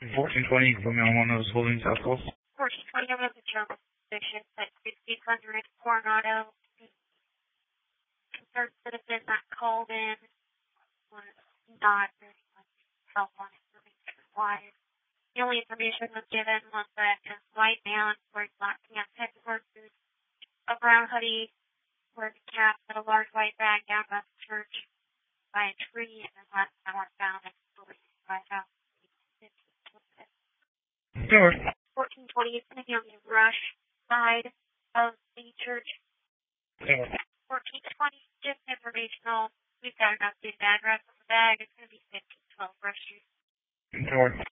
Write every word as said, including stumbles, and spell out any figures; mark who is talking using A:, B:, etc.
A: fourteen twenty, put me on one of those holding vessels.
B: fourteen twenty, I'm at the German station at fifteen hundred Coronado. Concerned citizen that called in was not very much help on information required. The only information was given was that a white man wearing black pants, headboard boots, a brown hoodie, wearing a cap, and a large white bag down by the church by a tree, and then last time I found it was by about
A: Sure.
B: fourteen twenty is going to be on the rush side of the church.
A: Sure.
B: fourteen twenty, just informational. We've got an updated address on the bag. It's going to be fifteen twelve Rush Street.
A: Sure.